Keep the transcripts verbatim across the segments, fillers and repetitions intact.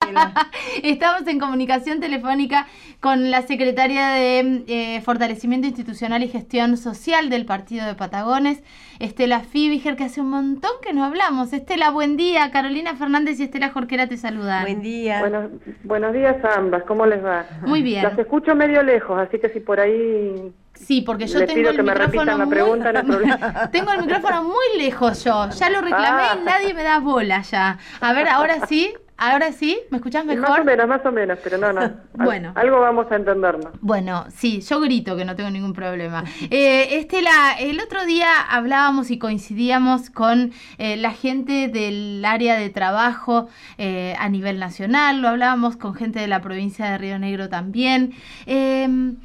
Estamos en comunicación telefónica con la secretaria de eh, Fortalecimiento Institucional y Gestión Social del Partido de Patagones, Estela Fibiger, que hace un montón que no hablamos. Estela, buen día. Carolina Fernández y Estela Jorquera te saludan. Buen día. Buenos, buenos días a ambas, ¿cómo les va? Muy bien. Las escucho medio lejos, así que si por ahí... Sí, porque yo le tengo pido el que me micrófono repitan la muy... pregunta, no hay problema. Tengo el micrófono muy lejos yo. Ya lo reclamé Ah. y nadie me da bola ya. A ver, ahora sí. Ahora sí, ¿me escuchás mejor? Más o menos, más o menos, pero no, no. Bueno. Algo vamos a entendernos. Bueno, sí, yo grito que no tengo ningún problema. Eh, Estela, el otro día hablábamos y coincidíamos con eh, la gente del área de trabajo eh, a nivel nacional, lo hablábamos con gente de la provincia de Río Negro también. Eh,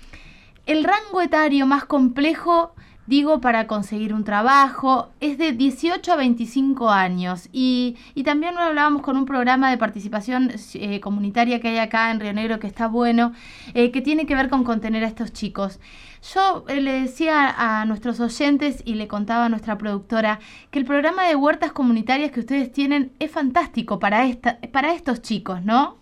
el rango etario más complejo, digo, para conseguir un trabajo, es de dieciocho a veinticinco años. Y, y también lo hablábamos con un programa de participación eh, comunitaria que hay acá en Río Negro, que está bueno, eh, que tiene que ver con contener a estos chicos. Yo eh, le decía a nuestros oyentes y le contaba a nuestra productora que el programa de huertas comunitarias que ustedes tienen es fantástico para, esta, para estos chicos, ¿no?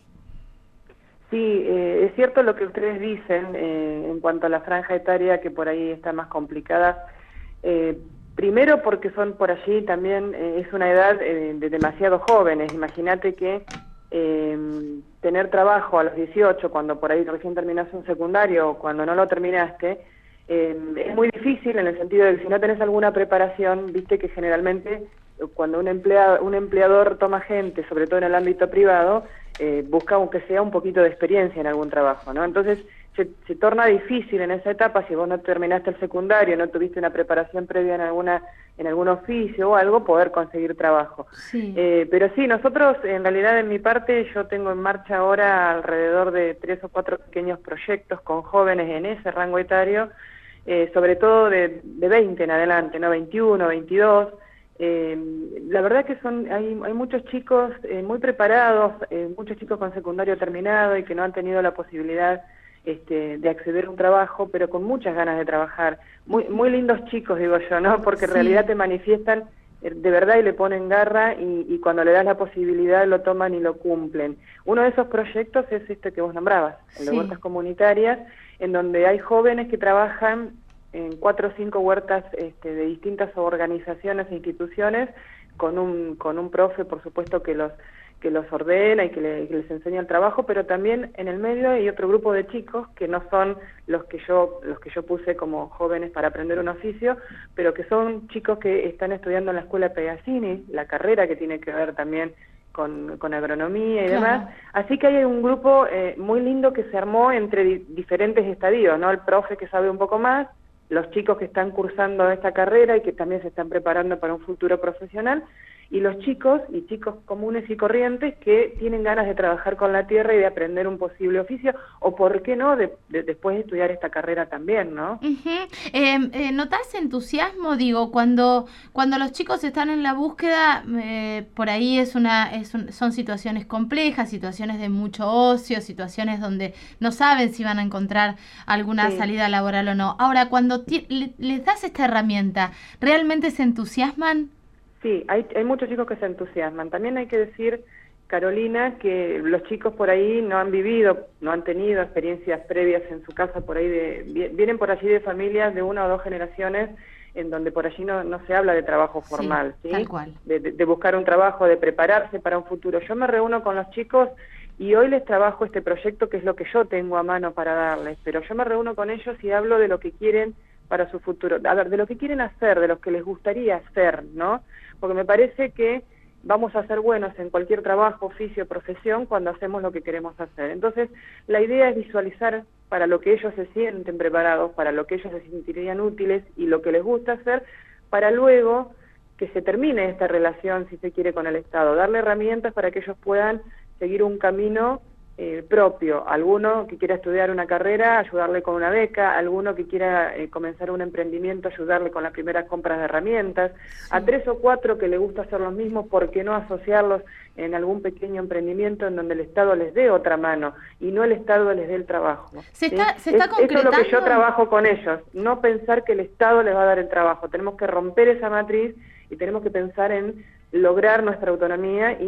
Sí, eh, es cierto lo que ustedes dicen eh, en cuanto a la franja etaria, que por ahí está más complicada. Eh, primero porque son por allí también, eh, es una edad eh, de demasiado jóvenes. Imagínate que eh, tener trabajo a los dieciocho, cuando por ahí recién terminaste un secundario o cuando no lo terminaste, eh, es muy difícil en el sentido de que si no tenés alguna preparación, viste que generalmente cuando un empleado, un empleador toma gente, sobre todo en el ámbito privado, eh, busca aunque sea un poquito de experiencia en algún trabajo, ¿no? Entonces se, se torna difícil en esa etapa, si vos no terminaste el secundario, no tuviste una preparación previa en alguna en algún oficio o algo, poder conseguir trabajo. Sí. Eh, pero sí, nosotros en realidad en mi parte yo tengo en marcha ahora alrededor de tres o cuatro pequeños proyectos con jóvenes en ese rango etario, eh, sobre todo de, de veinte en adelante, ¿no? veintiuno, veintidós. Eh, la verdad que son hay, hay muchos chicos eh, muy preparados, eh, muchos chicos con secundario terminado y que no han tenido la posibilidad este, de acceder a un trabajo, pero con muchas ganas de trabajar. Muy muy lindos chicos, digo yo, ¿no? Porque en Sí. realidad te manifiestan eh, de verdad y le ponen garra y, y cuando le das la posibilidad lo toman y lo cumplen. Uno de esos proyectos es este que vos nombrabas, el de Sí. huertas comunitarias, en donde hay jóvenes que trabajan en cuatro o cinco huertas este, de distintas organizaciones e instituciones, con un con un profe, por supuesto, que los que los ordena y que, le, que les enseña el trabajo, pero también en el medio hay otro grupo de chicos que no son los que yo los que yo puse como jóvenes para aprender un oficio, pero que son chicos que están estudiando en la escuela Pegazzini, la carrera que tiene que ver también con, con agronomía y Claro. demás. Así que hay un grupo eh, muy lindo que se armó entre di diferentes estadios, ¿no? El profe que sabe un poco más, los chicos que están cursando esta carrera y que también se están preparando para un futuro profesional, y los chicos y chicos comunes y corrientes que tienen ganas de trabajar con la tierra y de aprender un posible oficio, o por qué no, de, de, después de estudiar esta carrera también, ¿no? Uh-huh. eh, eh, ¿Notás entusiasmo? Digo, cuando cuando los chicos están en la búsqueda, eh, por ahí es una es un, son situaciones complejas, situaciones de mucho ocio, situaciones donde no saben si van a encontrar alguna Sí. salida laboral o no. Ahora, cuando ti- le, les das esta herramienta, ¿realmente se entusiasman? Sí, hay, hay muchos chicos que se entusiasman. También hay que decir, Carolina, que los chicos por ahí no han vivido, no han tenido experiencias previas en su casa, por ahí de, vienen por allí de familias de una o dos generaciones en donde por allí no, no se habla de trabajo formal, Sí, ¿sí? tal cual. De, de, de buscar un trabajo, de prepararse para un futuro. Yo me reúno con los chicos y hoy les trabajo este proyecto que es lo que yo tengo a mano para darles, pero yo me reúno con ellos y hablo de lo que quieren para su futuro, a ver, de lo que quieren hacer, de lo que les gustaría hacer, ¿no? Porque me parece que vamos a ser buenos en cualquier trabajo, oficio, profesión, cuando hacemos lo que queremos hacer. Entonces, la idea es visualizar para lo que ellos se sienten preparados, para lo que ellos se sentirían útiles y lo que les gusta hacer, para luego que se termine esta relación, si se quiere, con el Estado, darle herramientas para que ellos puedan seguir un camino eh, propio. Alguno que quiera estudiar una carrera, ayudarle con una beca; alguno que quiera eh, comenzar un emprendimiento, ayudarle con las primeras compras de herramientas; sí. A tres o cuatro que le gusta hacer lo mismo, ¿por qué no asociarlos en algún pequeño emprendimiento en donde el Estado les dé otra mano y no el Estado les dé el trabajo? Se ¿sí? está, se está es, concretando. Eso es lo que yo trabajo con ellos, no pensar que el Estado les va a dar el trabajo. Tenemos que romper esa matriz y tenemos que pensar en lograr nuestra autonomía y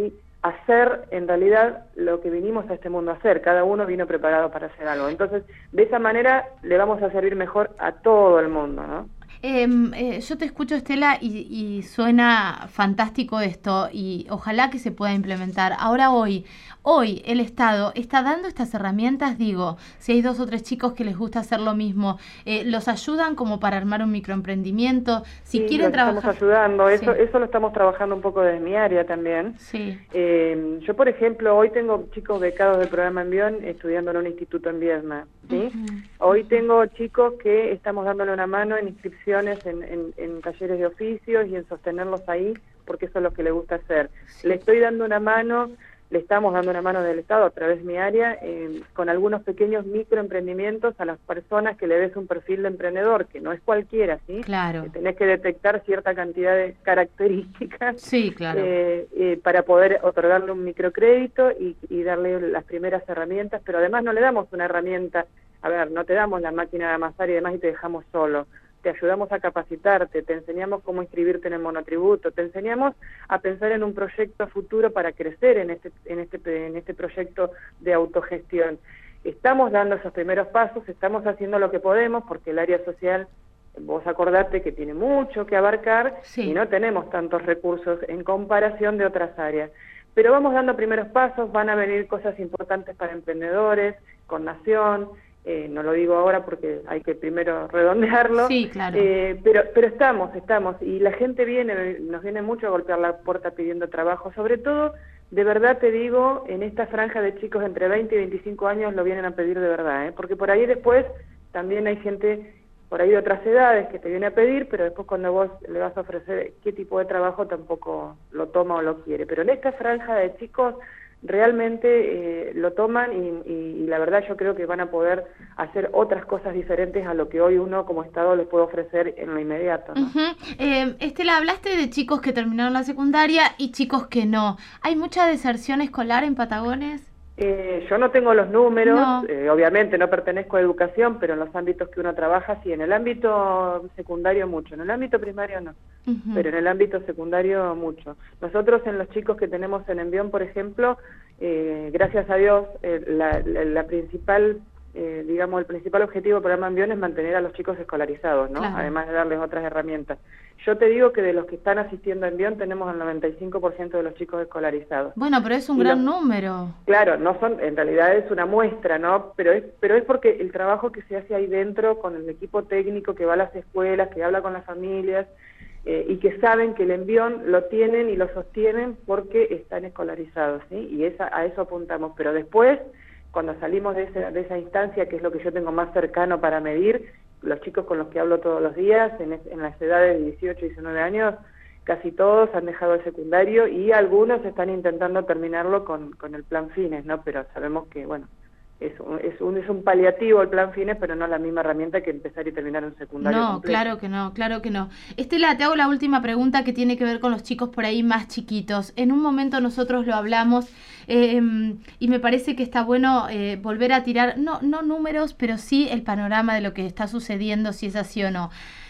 hacer en realidad lo que vinimos a este mundo a hacer. Cada uno vino preparado para hacer algo. Entonces, de esa manera le vamos a servir mejor a todo el mundo, ¿no? Eh, eh, yo te escucho, Estela, y, y suena fantástico esto, y ojalá que se pueda implementar. Ahora hoy, hoy el Estado está dando estas herramientas, digo, si hay dos o tres chicos que les gusta hacer lo mismo, eh, los ayudan como para armar un microemprendimiento, si sí, quieren los trabajar... estamos ayudando, eso, sí. eso lo estamos trabajando un poco desde mi área también. Sí. Eh, yo, por ejemplo, hoy tengo chicos becados del programa Envión estudiando en un instituto en Viedma, ¿sí? Uh-huh. Hoy tengo chicos que estamos dándole una mano en inscripciones en, en, en talleres de oficios y en sostenerlos ahí, porque eso es lo que le gusta hacer. Sí. Le estoy dando una mano, le estamos dando una mano del Estado a través de mi área, eh, con algunos pequeños microemprendimientos a las personas que le des un perfil de emprendedor, que no es cualquiera, ¿sí? Claro. Que tenés que detectar cierta cantidad de características, sí, claro. eh, eh, para poder otorgarle un microcrédito y, y darle las primeras herramientas, pero además no le damos una herramienta, a ver, no te damos la máquina de amasar y demás y te dejamos solo. Te ayudamos a capacitarte, te enseñamos cómo inscribirte en el monotributo, te enseñamos a pensar en un proyecto a futuro para crecer en este, en este, en este proyecto de autogestión. Estamos dando esos primeros pasos, estamos haciendo lo que podemos, porque el área social, vos acordate que tiene mucho que abarcar, sí, y no tenemos tantos recursos en comparación de otras áreas. Pero vamos dando primeros pasos, van a venir cosas importantes para emprendedores, con Nación. Eh, no lo digo ahora porque hay que primero redondearlo, sí, claro. eh, pero pero estamos, estamos, y la gente viene, nos viene mucho a golpear la puerta pidiendo trabajo, sobre todo, de verdad te digo, en esta franja de chicos entre veinte y veinticinco años lo vienen a pedir de verdad, ¿eh? Porque por ahí después también hay gente, por ahí de otras edades, que te viene a pedir, pero después cuando vos le vas a ofrecer qué tipo de trabajo tampoco lo toma o lo quiere, pero en esta franja de chicos realmente eh, lo toman y, y, y la verdad yo creo que van a poder hacer otras cosas diferentes a lo que hoy uno como Estado les puede ofrecer en lo inmediato, ¿no? Uh-huh. eh, Estela, hablaste de chicos que terminaron la secundaria y chicos que no. ¿Hay mucha deserción escolar en Patagones? Eh, yo no tengo los números, no. eh, obviamente no pertenezco a educación, pero en los ámbitos que uno trabaja, sí, en el ámbito secundario mucho, en el ámbito primario no, uh-huh, pero en el ámbito secundario mucho. Nosotros en los chicos que tenemos en Envión, por ejemplo, eh, gracias a Dios, eh, la, la, la principal, eh, digamos, el principal objetivo del programa Envión es mantener a los chicos escolarizados, ¿no? Claro. Además de darles otras herramientas. Yo te digo que de los que están asistiendo a Envión tenemos el noventa y cinco por ciento de los chicos escolarizados. Bueno, pero es un y gran los, número. Claro, no son, en realidad es una muestra, ¿no? Pero es, pero es porque el trabajo que se hace ahí dentro con el equipo técnico que va a las escuelas, que habla con las familias, eh, y que saben que el Envión lo tienen y lo sostienen porque están escolarizados, ¿sí? Y esa, a eso apuntamos. Pero después, cuando salimos de esa, de esa instancia, que es lo que yo tengo más cercano para medir, los chicos con los que hablo todos los días, en, en las edades de dieciocho y diecinueve años, casi todos han dejado el secundario y algunos están intentando terminarlo con, con el plan Fines, ¿no? Pero sabemos que, bueno, es un, es, un, es un paliativo el plan Fines, pero no la misma herramienta que empezar y terminar un secundario No, completo. claro que no, claro que no. Estela, te hago la última pregunta que tiene que ver con los chicos por ahí más chiquitos. En un momento nosotros lo hablamos eh, y me parece que está bueno eh, volver a tirar, no, no números, pero sí el panorama de lo que está sucediendo, si es así o no.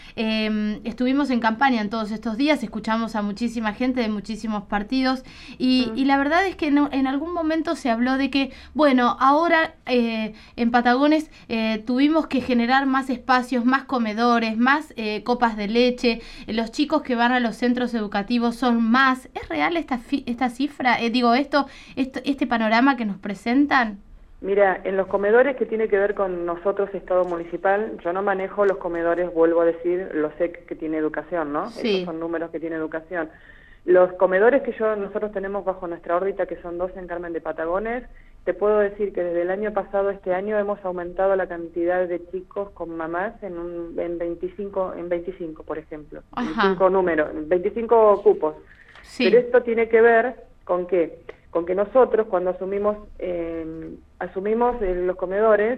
Eh, estuvimos en campaña en todos estos días, escuchamos a muchísima gente de muchísimos partidos y, mm. y la verdad es que en, en algún momento se habló de que, bueno, ahora eh, en Patagones eh, tuvimos que generar más espacios, más comedores, más eh, copas de leche, eh, los chicos que van a los centros educativos son más. ¿Es real esta, fi esta cifra? Eh, digo, esto, esto, este panorama que nos presentan. Mira, en los comedores que tiene que ver con nosotros, Estado Municipal, yo no manejo los comedores, vuelvo a decir, los E C que tiene educación, ¿no? Sí. Esos son números que tiene educación. Los comedores que yo nosotros tenemos bajo nuestra órbita, que son dos en Carmen de Patagones, te puedo decir que desde el año pasado, este año, hemos aumentado la cantidad de chicos con mamás en un en veinticinco, en veinticinco, por ejemplo. Ajá. veinticinco números, veinticinco cupos. Sí. Pero esto tiene que ver con que con que nosotros cuando asumimos eh, asumimos eh, los comedores,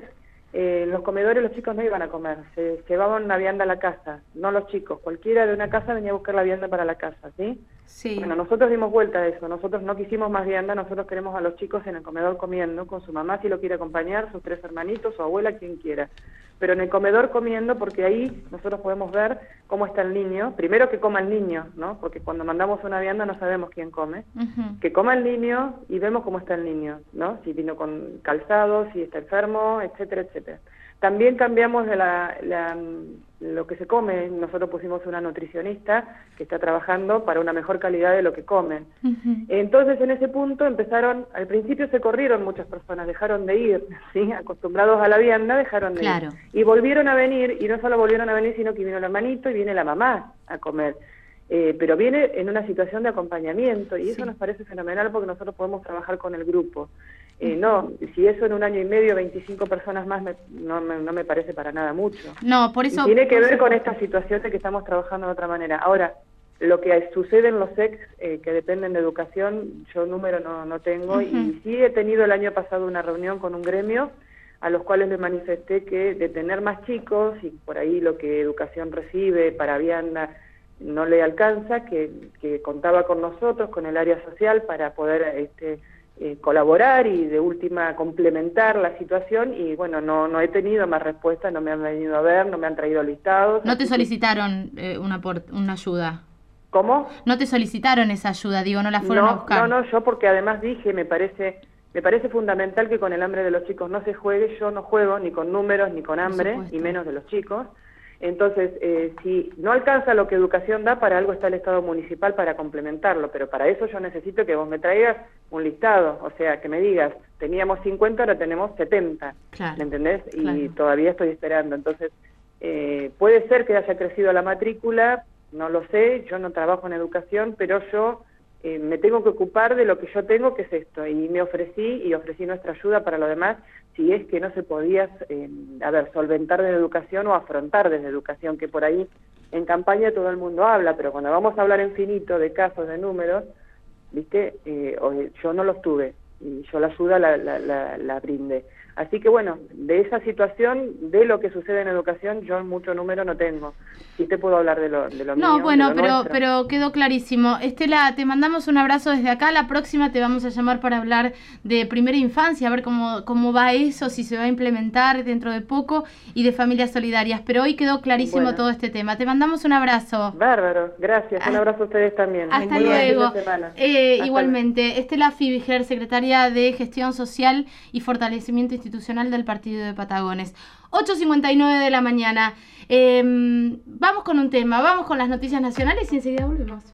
eh, en los comedores los chicos no iban a comer, se llevaban una vianda a la casa, no los chicos, cualquiera de una casa venía a buscar la vianda para la casa, ¿sí? Sí. Bueno, nosotros dimos vuelta a eso, nosotros no quisimos más vianda, nosotros queremos a los chicos en el comedor comiendo, con su mamá si lo quiere acompañar, sus tres hermanitos, su abuela, quien quiera, pero en el comedor comiendo, porque ahí nosotros podemos ver cómo está el niño, primero que coma el niño, ¿no? Porque cuando mandamos una vianda no sabemos quién come, uh-huh. que coma el niño y vemos cómo está el niño, ¿no? Si vino con calzado, si está enfermo, etcétera, etcétera. También cambiamos de la, la, lo que se come, nosotros pusimos una nutricionista que está trabajando para una mejor calidad de lo que comen. Uh-huh. Entonces en ese punto empezaron, al principio se corrieron muchas personas, dejaron de ir, ¿sí? Acostumbrados a la vianda, dejaron de claro. ir. Y volvieron a venir, y no solo volvieron a venir, sino que vino el hermanito y viene la mamá a comer. Eh, pero viene en una situación de acompañamiento, y eso sí. nos parece fenomenal porque nosotros podemos trabajar con el grupo. Eh, no, si eso en un año y medio, veinticinco personas más, me, no, me, no me parece para nada mucho. No, por eso... Y tiene que ver con esta situación de que estamos trabajando de otra manera. Ahora, lo que sucede en los ex, eh, que dependen de educación, yo número no, no tengo, uh-huh. y sí he tenido el año pasado una reunión con un gremio, a los cuales les manifesté que de tener más chicos, y por ahí lo que educación recibe para vianda no le alcanza, que, que contaba con nosotros, con el área social, para poder... este Eh, colaborar y de última complementar la situación, y bueno, no no he tenido más respuestas, no me han venido a ver, no me han traído listados. ¿No te solicitaron eh, una, por, una ayuda? ¿Cómo? ¿No te solicitaron esa ayuda? Digo, ¿no la fueron no, a buscar? No, no, yo porque además dije, me parece me parece fundamental que con el hambre de los chicos no se juegue, yo no juego ni con números ni con hambre, y menos de los chicos. Entonces, eh, si no alcanza lo que educación da, para algo está el Estado municipal para complementarlo, pero para eso yo necesito que vos me traigas un listado, o sea, que me digas, teníamos cincuenta, ahora tenemos setenta, claro, ¿me entendés? Claro. Y todavía estoy esperando, entonces, eh, puede ser que haya crecido la matrícula, no lo sé, yo no trabajo en educación, pero yo eh, me tengo que ocupar de lo que yo tengo, que es esto, y me ofrecí, y ofrecí nuestra ayuda para lo demás, si es que no se podía, eh, a ver, solventar desde educación o afrontar desde educación, que por ahí en campaña todo el mundo habla, pero cuando vamos a hablar en finito de casos, de números, ¿viste? Eh, yo no los tuve, y yo la ayuda la, la, la, la brindé. Así que bueno, de esa situación, de lo que sucede en educación, yo mucho número no tengo. Sí te puedo hablar de lo, de lo no, mío, bueno, de lo pero, nuestro. pero quedó clarísimo. Estela, te mandamos un abrazo desde acá. La próxima te vamos a llamar para hablar de primera infancia, a ver cómo, cómo va eso, si se va a implementar dentro de poco, y de familias solidarias. Pero hoy quedó clarísimo bueno. todo este tema. Te mandamos un abrazo. Bárbaro, gracias. Un abrazo a ustedes también. Hasta Muy luego. Eh, hasta igualmente, luego. Estela Fibiger, secretaria de Gestión Social y Fortalecimiento Institucional del Partido de Patagones. ocho cincuenta y nueve de la mañana. Eh, vamos con un tema, vamos con las noticias nacionales y enseguida volvemos.